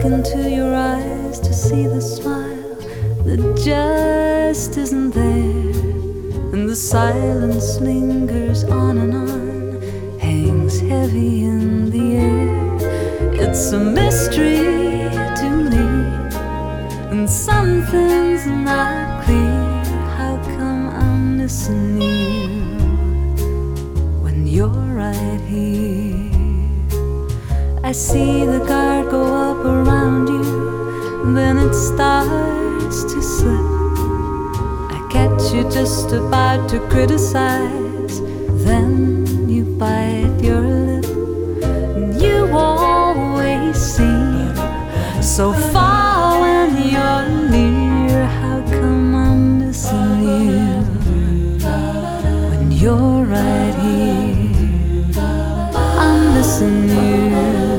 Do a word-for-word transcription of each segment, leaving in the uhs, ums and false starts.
look into your eyes to see the smile that just isn't there, and the silence lingers on and on, hangs heavy in the air. It's a mystery to me, and something's not clear. How come I'm missing you when you're right here? I see the guard go up around you, then it starts to slip. I catch you just about to criticize, then you bite your lip. And you always seem so far when you're near. How come I'm missing you when you're right here? I'm missing you.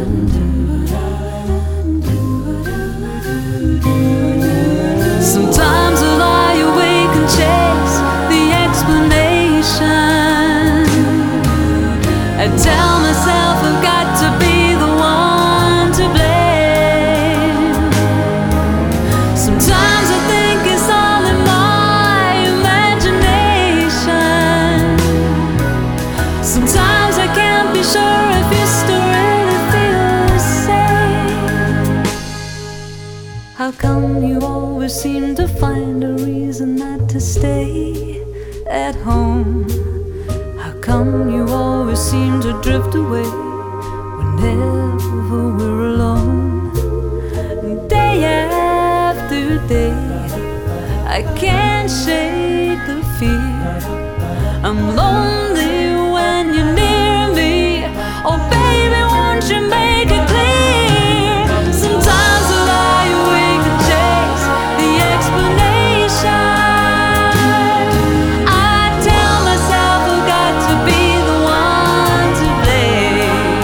Sometimes I lie awake and chase the explanation. I tell myself I've got to be the one to blame. Sometimes I think it's all in my imagination. Sometimes I can't be sure if you still really feel the same. How come you always seem to find a reason not to stay at home? How come you always seem to drift away whenever we're alone? Day after day, I can't shake the fear. I'm lonely when you're near me. Oh baby, won't you make it clear? Sometimes I lie awake and chase the explanation. I tell myself I've got to be the one to blame.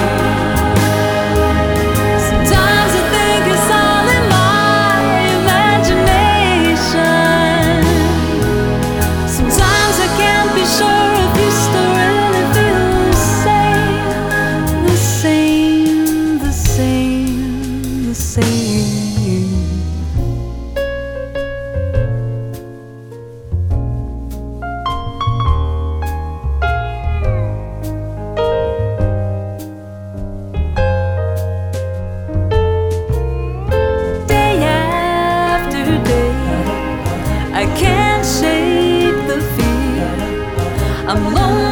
Sometimes I think it's all in my imagination. Sometimes I can't be sure if you still really feel the same, the same, the same, the same. Day after day, I can't shake the fear. I'm lonely